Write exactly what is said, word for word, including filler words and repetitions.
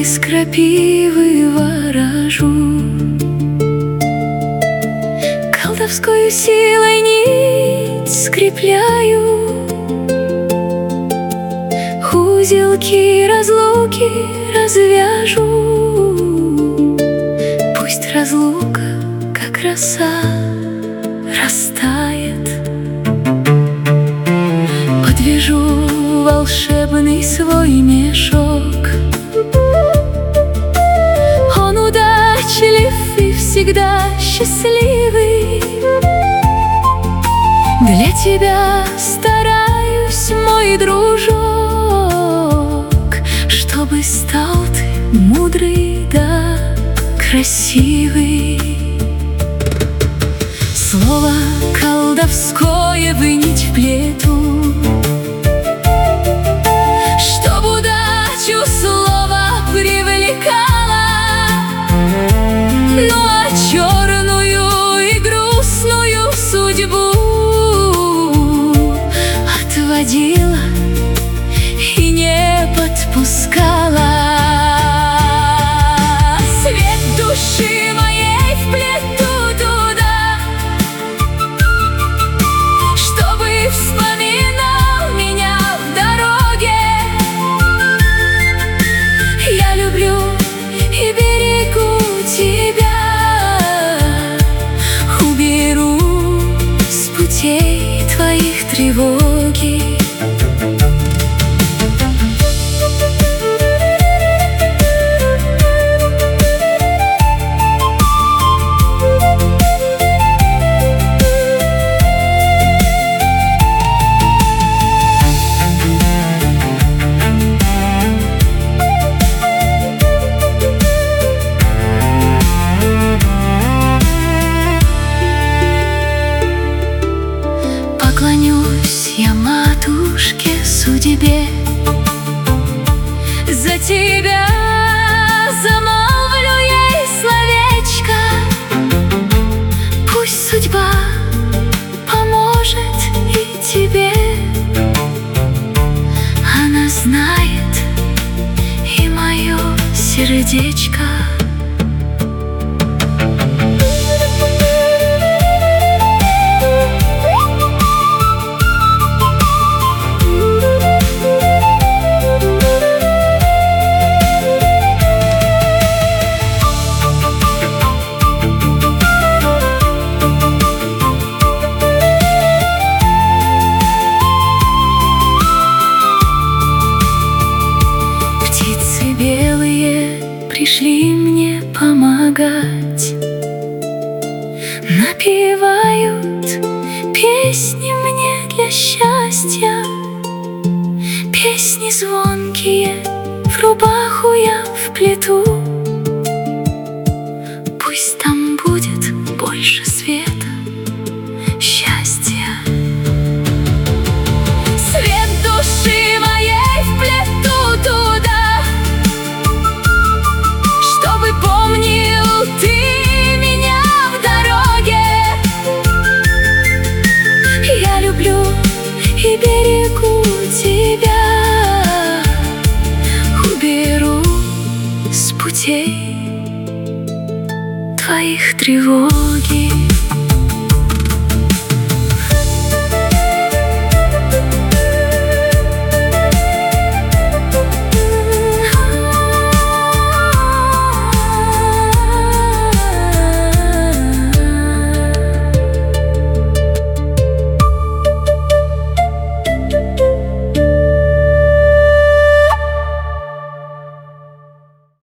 из крапивы ворожу, колдовскою силой нить скрепляю, узелки разлуки развяжу. Пусть разлука, как роса, растает. Подвяжу волшебный свой мешок. Он удачлив и всегда счастливый. Для тебя стараюсь, мой дружок, чтобы стал ты мудрый да красивый. Слово колдовское в нить вплету, чтоб удачу слово привлекало. Ну а черную и грустную судьбу отводила и не подпускала. Свет души моей вплету туда, чтобы вспоминал меня в дороге. Я люблю и берегу тебя, уберу с путей твоих тревоги. Поклонюсь я матушке судьбе, за тебя замолвлю ей словечко. Пусть судьба поможет и тебе. Она знает и мое сердечко. Пришли мне помогать, напевают песни мне для счастья. Песни звонкие в рубаху я вплету. Пусть там будет больше света, счастья. Свет души моей вплету туда, чтобы помнил ты меня в дороге. Я люблю и берегу тебя, уберу с путей твоих тревоги.